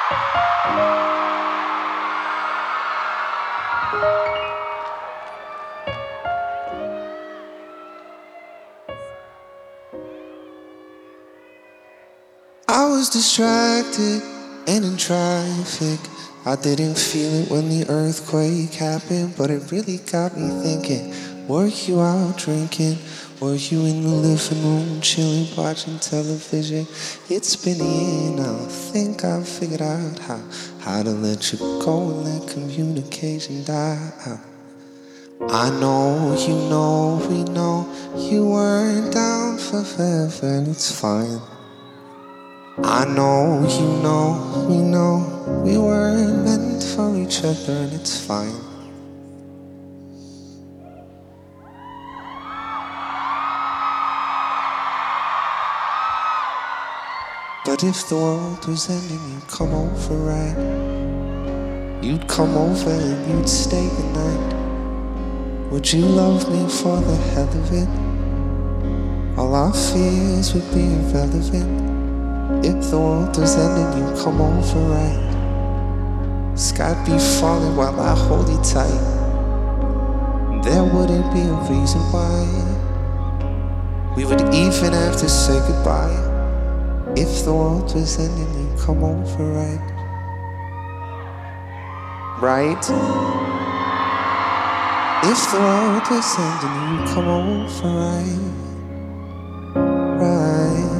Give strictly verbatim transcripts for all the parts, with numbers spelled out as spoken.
I was distracted and in traffic. I didn't feel it when the earthquake happened, but it really got me thinking. Were you out drinking? Were you in the living room chilling, watching television? It's been a year now. I think I've figured out how How to let you go and let communication die out. I know, you know, we know you weren't down for forever, and it's fine. I know, you know, we know we weren't meant for each other, and it's fine. But if the world was ending, you'd come over, right? You'd come over and you'd stay the night. Would you love me for the hell of it? All our fears would be irrelevant. If the world was ending, you'd come over, right? Sky'd be falling while I hold you tight. There wouldn't be a reason why we would even have to say goodbye. If the world was ending, you'd come over, right? Right? If the world was ending, you'd come over, right? Right?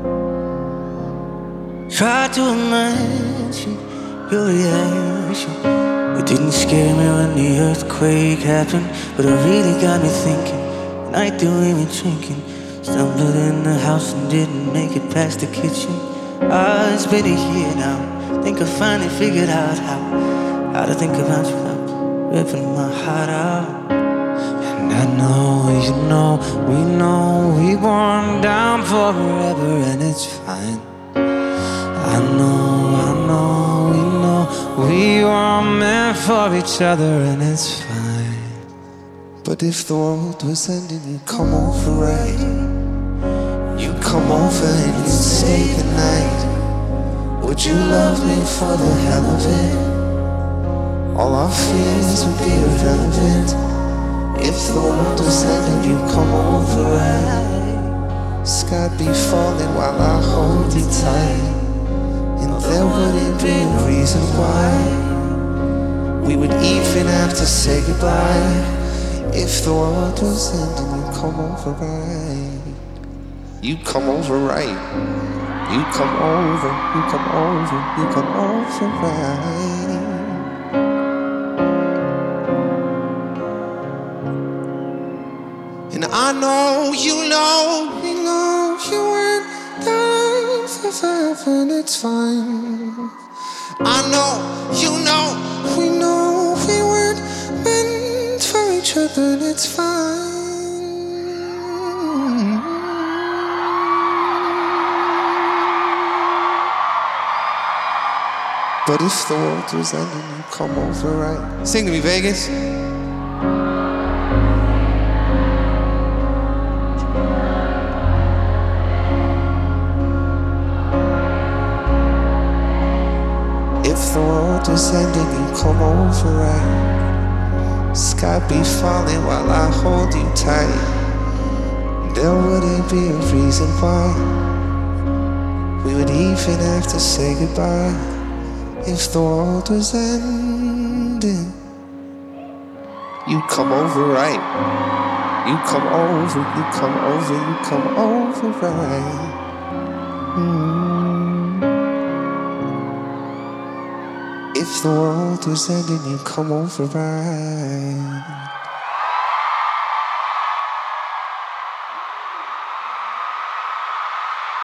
Try to imagine your reaction. It didn't scare me when the earthquake happened, but it really got me thinking. Night that we were drinking, stumbled in the house and didn't make it past the kitchen. Ah, it's been a year now. Think I finally figured out how How to think about you without ripping my heart out. And I know, you know, we know we weren't down forever, and it's fine. I know, I know, we know we were meant for each other, and it's fine. But if the world was ending, you'd come over, right? You'd come over and you'd stay the night. Would you love me for the hell of it? All our fears would be irrelevant. If the world was ending, you'd come over, right? Sky'd be falling while I hold you tight. And there wouldn't be a reason why we would even have to say goodbye. If the world was ending, you'd come over, right? You'd come over, right? You come over, you come over, you come over, right? And I know, you know, we know you weren't down for forever, and it's fine. I know, you know, we know we weren't meant for each other, and it's fine. But if the world was ending, you'd come over, right? Sing to me, Vegas. If the world was ending, you'd come over, right? Sky be falling while I hold you tight. There wouldn't be a reason why we would even have to say goodbye. If the world was ending, you'd come over, right? You come over, you come over, you come over, right? Mm. If the world was ending, you'd come over, right?